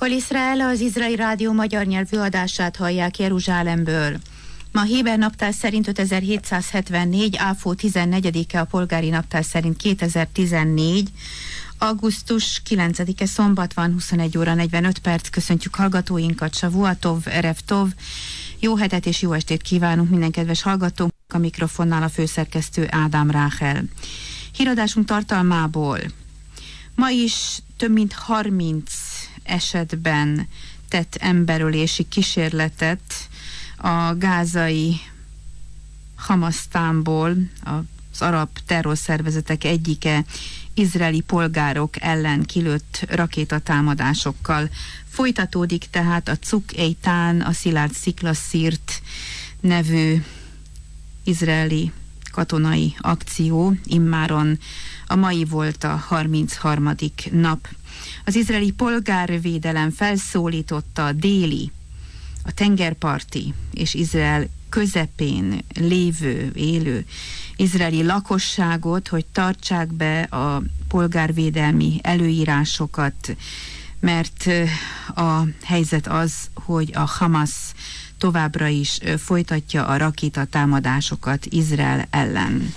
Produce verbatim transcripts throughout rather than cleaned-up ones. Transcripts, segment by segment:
Kol Izrael, az Izraeli Rádió magyar nyelvű adását hallják Jeruzsálemből. Ma Héber naptár szerint ötezer-hétszázhetvennégy, Áfó tizennegyedike, a polgári naptár szerint kétezer-tizennégy, augusztus kilencedike szombat van, huszonegy óra negyvenöt perc. Köszöntjük hallgatóinkat, Savuatov, Erev Tov. Jó hetet és jó estét kívánunk minden kedves hallgatónk. A mikrofonnál a főszerkesztő Ádám Ráhel. Híradásunk tartalmából: ma is több mint harminc esetben tett emberölési kísérletet a gázai Hamasztánból, az arab terrorszervezetek egyike, izraeli polgárok ellen kilőtt rakétatámadásokkal. Folytatódik tehát a Cuk Eitan, a Szilárd Sziklaszírt nevű izraeli katonai akció. Immáron a mai volt a harmincharmadik nap. Az izraeli polgárvédelem felszólította a déli, a tengerparti és Izrael közepén lévő, élő izraeli lakosságot, hogy tartsák be a polgárvédelmi előírásokat, mert a helyzet az, hogy a Hamas továbbra is folytatja a rakétatámadásokat Izrael ellen.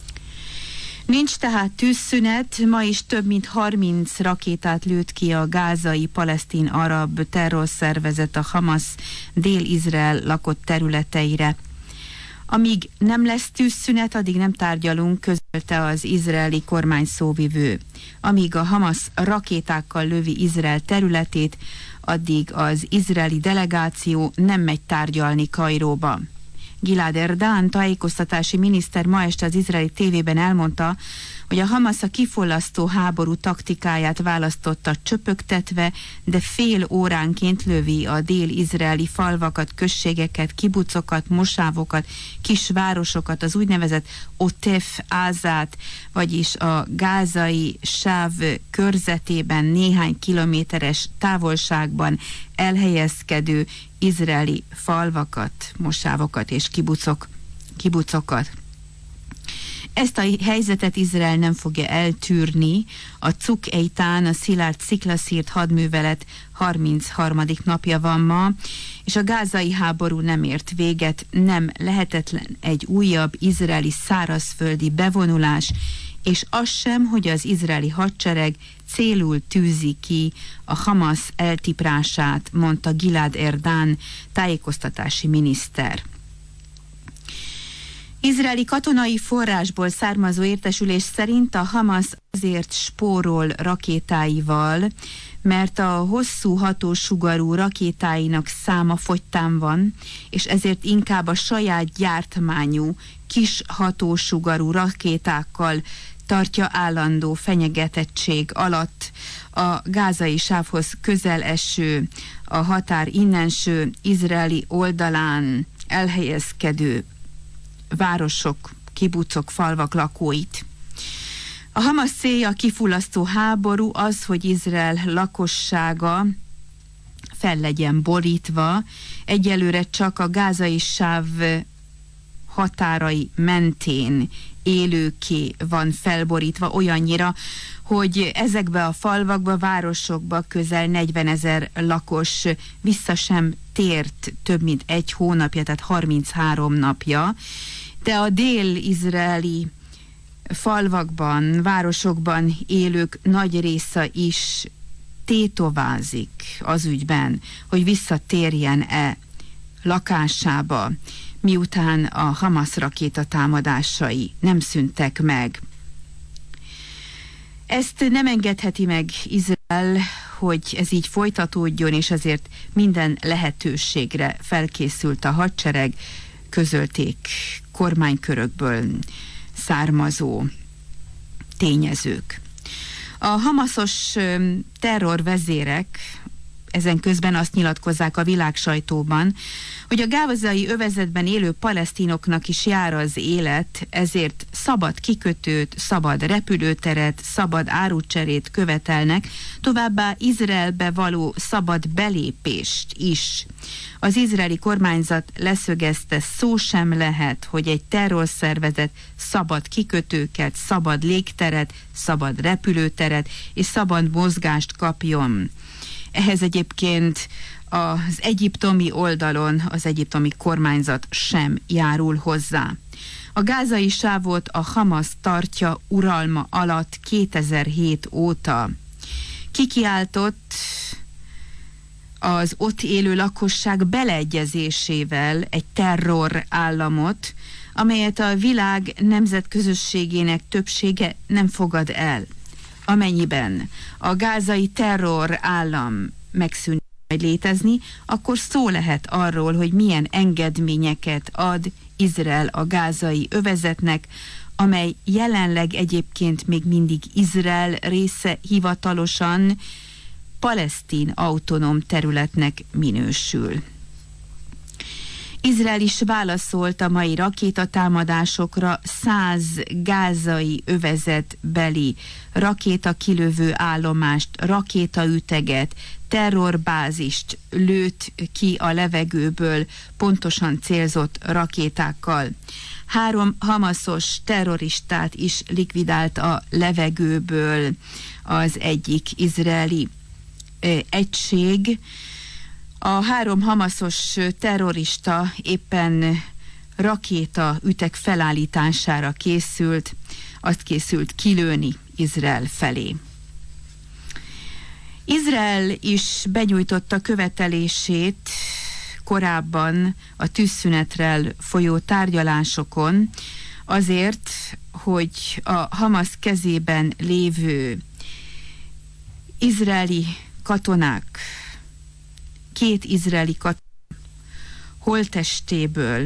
Nincs tehát tűzszünet, ma is több mint harminc rakétát lőtt ki a gázai palesztin arab terrorszervezet, a Hamas Dél-Izrael lakott területeire. Amíg nem lesz tűzszünet, addig nem tárgyalunk, közölte az izraeli kormány szóvivő. Amíg a Hamas rakétákkal lövi Izrael területét, addig az izraeli delegáció nem megy tárgyalni Kairóba. Gilad Erdan, tájékoztatási miniszter, ma este az izraeli tévében elmondta, hogy a Hamas a kifollasztó háború taktikáját választotta csöpögtetve, de fél óránként lövi a dél-izraeli falvakat, községeket, kibucokat, mosávokat, kisvárosokat, az úgynevezett Otef Ázát, vagyis a gázai sáv körzetében néhány kilométeres távolságban elhelyezkedő izraeli falvakat, mosávokat és kibucok, kibucokat. Ezt a helyzetet Izrael nem fogja eltűrni. A Cuk Eitan, a Szilárd Sziklaszírt hadművelet harmincharmadik napja van ma, és a gázai háború nem ért véget, nem lehetetlen egy újabb izraeli szárazföldi bevonulás, és az sem, hogy az izraeli hadsereg célul tűzi ki a Hamas eltiprását, mondta Gilad Erdan, tájékoztatási miniszter. Izraeli katonai forrásból származó értesülés szerint a Hamas azért spórol rakétáival, mert a hosszú hatósugarú rakétáinak száma fogytán van, és ezért inkább a saját gyártmányú kis hatósugarú rakétákkal tartja állandó fenyegetettség alatt a gázai sávhoz közel eső, a határ innenső izraeli oldalán elhelyezkedő városok, kibucok, falvak lakóit. A Hamas célja a kifullasztó háború az, hogy Izrael lakossága fel legyen borítva, egyelőre csak a gázai sáv határai mentén élőké van felborítva, olyannyira, hogy ezekbe a falvakba, városokba közel negyvenezer lakos vissza sem tért több mint egy hónapja, tehát harminchárom napja, de a dél-izraeli falvakban, városokban élők nagy része is tétovázik az ügyben, hogy visszatérjen-e lakásába, miután a Hamas rakétatámadásai nem szűntek meg. Ezt nem engedheti meg Izrael, hogy ez így folytatódjon, és azért minden lehetőségre felkészült a hadsereg, közölték kormánykörökből származó tényezők. A hamasos terrorvezérek ezen közben azt nyilatkozzák a világsajtóban, hogy a gázai övezetben élő palesztinoknak is jár az élet, ezért szabad kikötőt, szabad repülőteret, szabad árucserét követelnek, továbbá Izraelbe való szabad belépést is. Az izraeli kormányzat leszögezte, szó sem lehet, hogy egy terrorszervezet szabad kikötőket, szabad légteret, szabad repülőteret és szabad mozgást kapjon. Ehhez egyébként az egyiptomi oldalon az egyiptomi kormányzat sem járul hozzá. A gázai sávot a Hamas tartja uralma alatt kétezer-hét óta. Kikiáltott az ott élő lakosság beleegyezésével egy terror államot, amelyet a világ nemzetközösségének többsége nem fogad el. Amennyiben a gázai terror állam megszűnik majd létezni, akkor szó lehet arról, hogy milyen engedményeket ad Izrael a gázai övezetnek, amely jelenleg egyébként még mindig Izrael része, hivatalosan palesztin autonóm területnek minősül. Izrael is válaszolt a mai rakétatámadásokra, száz gázai övezetbeli rakétakilövő állomást, rakétaüteget, terrorbázist lőtt ki a levegőből pontosan célzott rakétákkal. Három hamaszos terroristát is likvidált a levegőből az egyik izraeli ö, egység. A három hamaszos terrorista éppen rakéta ütek felállítására készült, azt készült kilőni Izrael felé. Izrael is benyújtotta követelését korábban a tűzszünetrel folyó tárgyalásokon azért, hogy a Hamas kezében lévő izraeli katonák, két izraeli katona holttestéből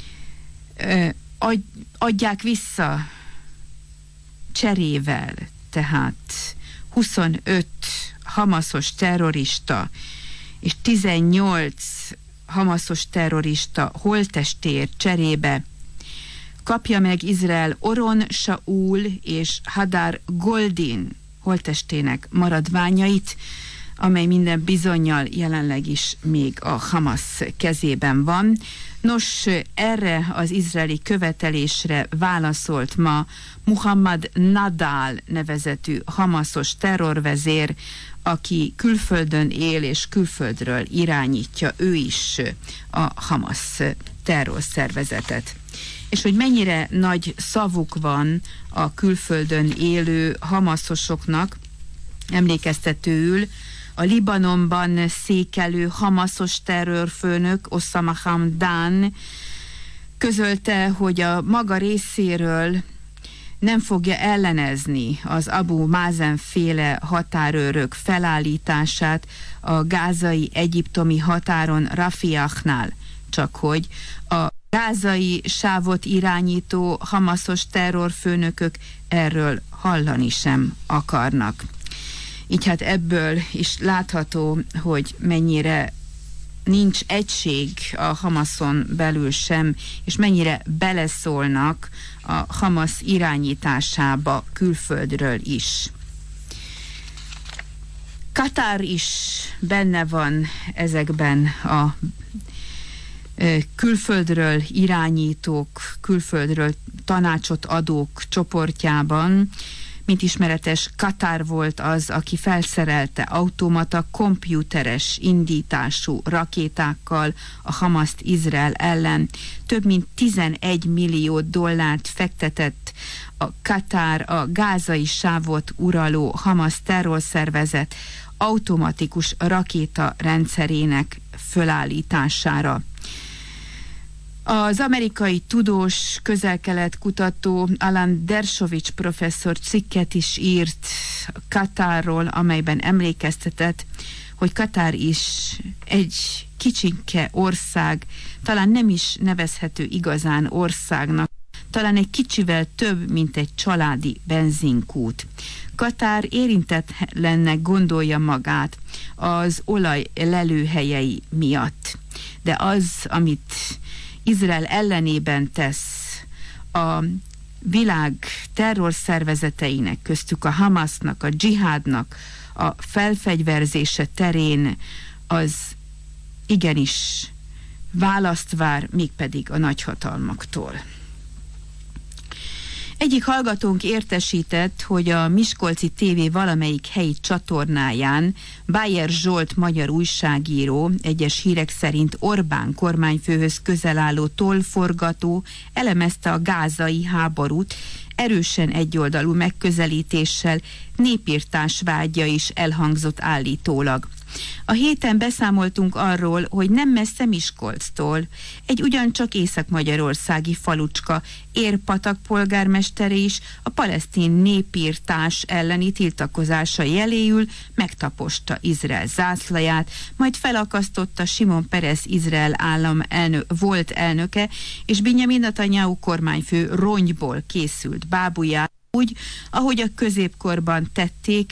adják vissza cserével, tehát huszonöt hamaszos terrorista és tizennyolc hamaszos terrorista holttestért cserébe kapja meg Izrael Oron Shaul és Hadar Goldin holttestének maradványait, amely minden bizonnyal jelenleg is még a Hamas kezében van. Nos, erre az izraeli követelésre válaszolt ma Muhammad Nadal nevezetű hamaszos terrorvezér, aki külföldön él és külföldről irányítja ő is a Hamas terrorszervezetet. És hogy mennyire nagy szavuk van a külföldön élő hamaszosoknak, emlékeztetőül a Libanonban székelő hamaszos terrorfőnök Osama Hamdan közölte, hogy a maga részéről nem fogja ellenezni az Abu Mazen féle határőrök felállítását a gázai egyiptomi határon Rafiahnál, csak hogy a gázai sávot irányító hamaszos terrorfőnökök erről hallani sem akarnak. Így hát ebből is látható, hogy mennyire nincs egység a Hamaszon belül sem, és mennyire beleszólnak a Hamasz irányításába külföldről is. Katár is benne van ezekben a külföldről irányítók, külföldről tanácsot adók csoportjában. Mint ismeretes, Katár volt az, aki felszerelte automata komputeres indítású rakétákkal a Hamaszt Izrael ellen. Több mint tizenegy millió dollárt fektetett a Katár a gázai sávot uraló Hamas terrorszervezet automatikus rakéta rendszerének fölállítására. Az amerikai tudós, közel-kelet kutató Alan Dershowitz professzor cikket is írt Katárról, amelyben emlékeztetett, hogy Katár is egy kicsinke ország, talán nem is nevezhető igazán országnak, talán egy kicsivel több, mint egy családi benzinkút. Katár érintetlennek gondolja magát az olaj lelőhelyei miatt, de az, amit Izrael ellenében tesz a világ terrorszervezeteinek, köztük a Hamasnak, a dzsihádnak a felfegyverzése terén, az igenis választ vár, mégpedig a nagyhatalmaktól. Egyik hallgatónk értesített, hogy a Miskolci té vé valamelyik helyi csatornáján Bayer Zsolt magyar újságíró egyes hírek szerint Orbán kormányfőhöz közel álló tollforgató elemezte a gázai háborút, erősen egyoldalú megközelítéssel, népirtás vágya is elhangzott állítólag. A héten beszámoltunk arról, hogy nem messze Miskolctól egy ugyancsak észak-magyarországi falucska Érpatak polgármestere is a palesztin népirtás elleni tiltakozása jeléül megtaposta Izrael zászlaját, majd felakasztotta Simon Peres Izrael állam elnök, volt elnöke és Benjamin Netanyahu kormányfő rongyból készült bábuját, úgy, ahogy a középkorban tették,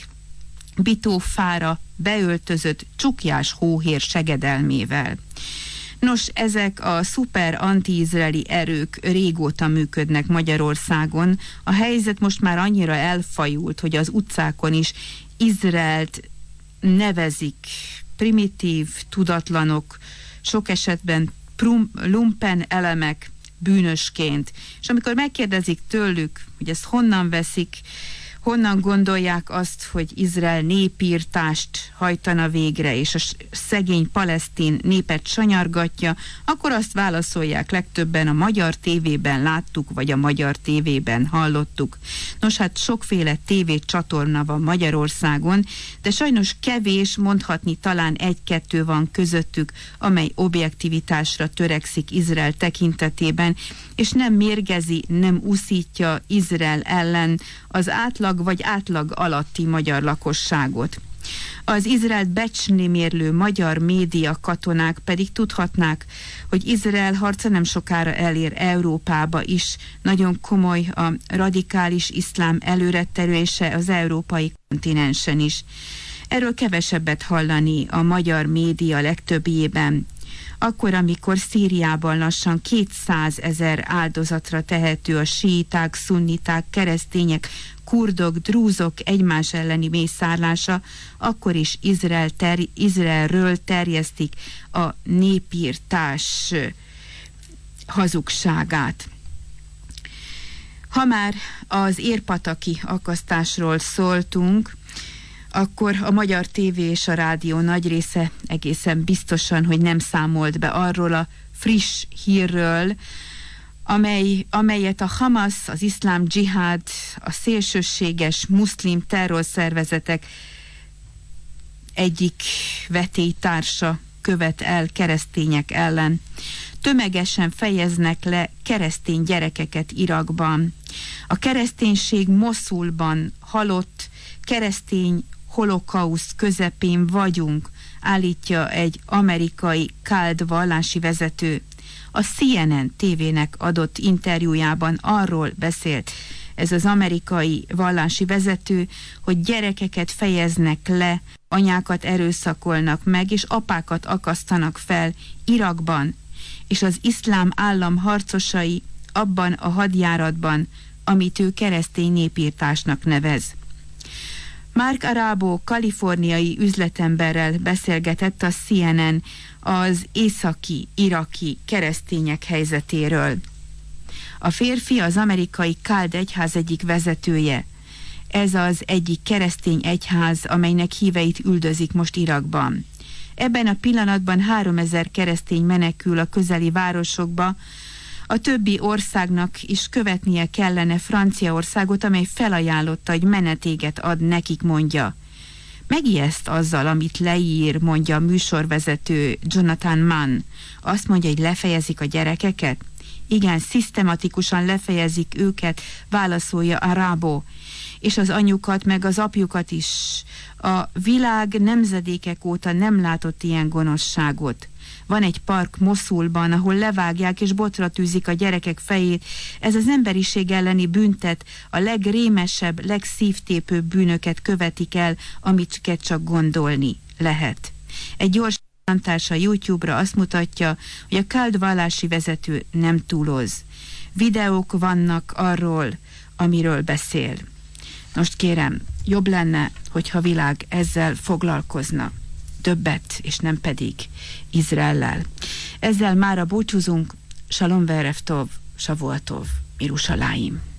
bitófára beöltözött csukjás hóhér segedelmével. Nos, ezek a szuper anti-izraeli erők régóta működnek Magyarországon. A helyzet most már annyira elfajult, hogy az utcákon is Izraelt nevezik primitív, tudatlanok, sok esetben prum, lumpen elemek bűnösként. És amikor megkérdezik tőlük, hogy ezt honnan veszik, honnan gondolják azt, hogy Izrael népírtást hajtana végre, és a szegény palesztin népet sanyargatja, akkor azt válaszolják legtöbben: a magyar tévében láttuk, vagy a magyar tévében hallottuk. Nos, hát sokféle tévécsatorna van Magyarországon, de sajnos kevés, mondhatni talán egy-kettő van közöttük, amely objektivitásra törekszik Izrael tekintetében, és nem mérgezi, nem uszítja Izrael ellen az átlag vagy átlag alatti magyar lakosságot. Az Izraelt becsni mérlő magyar média katonák pedig tudhatnák, hogy Izrael harca nem sokára elér Európába is. Nagyon komoly a radikális iszlám előretterése az európai kontinensen is. Erről kevesebbet hallani a magyar média legtöbbjében. Akkor, amikor Szíriában lassan kétszázezer áldozatra tehető a síiták, szunniták, keresztények, kurdok, drúzok egymás elleni mészárlása, akkor is Izrael ter- Izraelről terjesztik a népírtás hazugságát. Ha már az érpataki akasztásról szóltunk, akkor a magyar tévé és a rádió nagy része egészen biztosan, hogy nem számolt be arról a friss hírről, amely, amelyet a Hamas, az iszlám dzsihád, a szélsőséges muszlim terrorszervezetek egyik vetélytársa követ el keresztények ellen. Tömegesen fejeznek le keresztény gyerekeket Irakban. A kereszténység Moszulban halott, keresztény holokauszt közepén vagyunk, állítja egy amerikai káld vallási vezető. A cé en en tévének adott interjújában arról beszélt ez az amerikai vallási vezető, hogy gyerekeket fejeznek le, anyákat erőszakolnak meg, és apákat akasztanak fel Irakban, és az iszlám állam harcosai abban a hadjáratban, amit ő keresztény népírtásnak nevez. Mark Arabo kaliforniai üzletemberrel beszélgetett a cé en en az északi iraki keresztények helyzetéről. A férfi az amerikai káld egyház egyik vezetője. Ez az egyik keresztény egyház, amelynek híveit üldözik most Irakban. Ebben a pillanatban háromezer keresztény menekül a közeli városokba. A többi országnak is követnie kellene Franciaországot, amely felajánlotta, hogy menetéget ad nekik, mondja. Megijeszt azzal, amit leír, mondja a műsorvezető Jonathan Mann. Azt mondja, hogy lefejezik a gyerekeket? Igen, szisztematikusan lefejezik őket, válaszolja Arabo, és az anyukat, meg az apjukat is. A világ nemzedékek óta nem látott ilyen gonoszságot. Van egy park Moszulban, ahol levágják és botra tűzik a gyerekek fejét. Ez az emberiség elleni büntet, a legrémesebb, legszívtépőbb bűnöket követik el, amiket csak gondolni lehet. Egy gyors a YouTube-ra azt mutatja, hogy a káld vallási vezető nem túloz. Videók vannak arról, amiről beszél. Most kérem, jobb lenne, hogyha a világ ezzel foglalkozna. Többet, és nem pedig Izraellel. Ezzel mára búcsúzunk. Shalom verev tov, Shavuot tov, Yerushalayim.